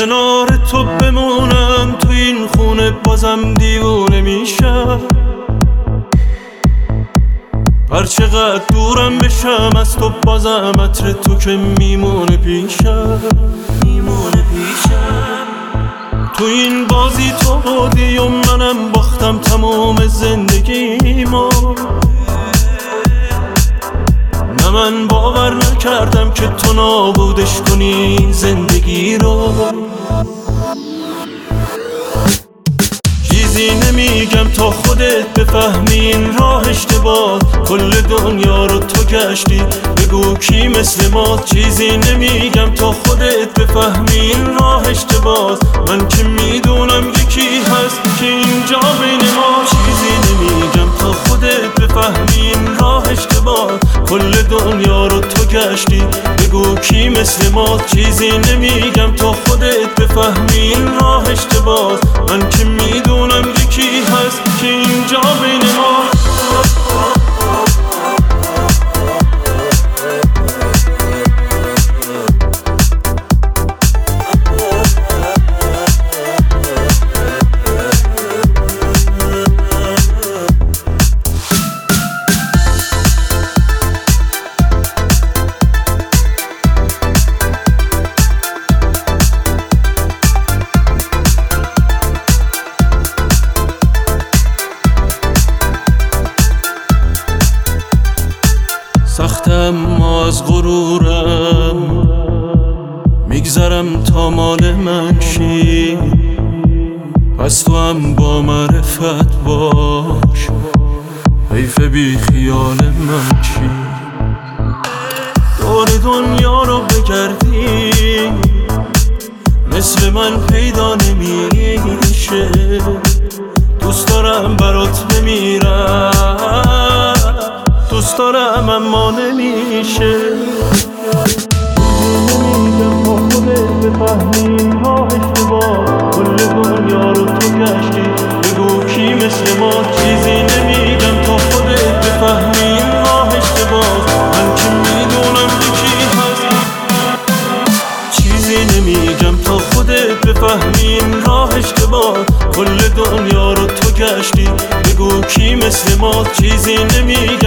کنار تو بمونم تو این خونه بازم دیوونه میشم. هر چقدر دورم بشم از تو بازم عطر تو که میمونه پیشم. تو این بازی تو بودی و منم باختم تمام زندگیمو. نه من باور نکردم که تو نابودش کنی زندگی رو. چیزی نمیگم تا خودت بفهمی این راه اشتباه. کل دنیا رو تو گشتی بگو کی مثل ما. چیزی نمیگم تا خودت بفهمی این راه اشتباه. من که میدونم یکی هست که اینجا بین ما. چیزی نمیگم تا خودت بفهمی این راه اشتباه. کل دنیا رو تو گشتی بگو کی مثل ما. چیزی نمیگم تا خودت بفهمی این راه اشتباه. من که میدونم یکی هست که اینجا بین ما. سختم ما از غرورم میگذرم تا مال من شی. پس تو هم با معرفت باش حیف بی خیال من چی. دور دنیا رو بگردی مثل من پیدا نمیشه. دوست دارم برات بمیرم دوست دارم اما نمیشه. نمیگم با خودت بفهمی این راه اشتباه. کل دنیا رو تو گشتی بگو کی مثل ما. چیزی نمیگم تا خودت بفهمی این راه اشتباه. من که میدونم یکی هست. چیزی نمیگم تا خودت بفهمی این راه اشتباه. کل دنیا رو تو گشتی بگو کی مثل ما. چیزی نمیگم